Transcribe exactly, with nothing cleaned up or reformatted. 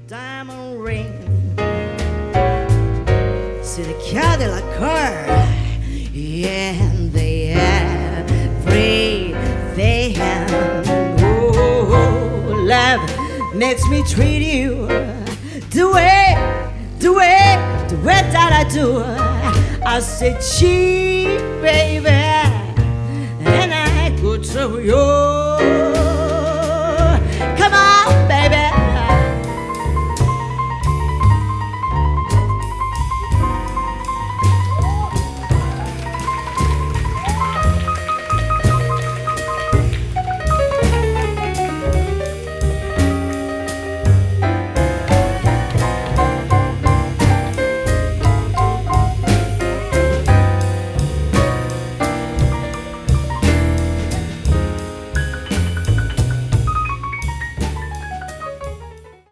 diamond ring. See the Cadillac car, yeah, and they everything. Oh, love makes me treat you the way, the way, the way that I do. I said, cheap, baby, and I could show you.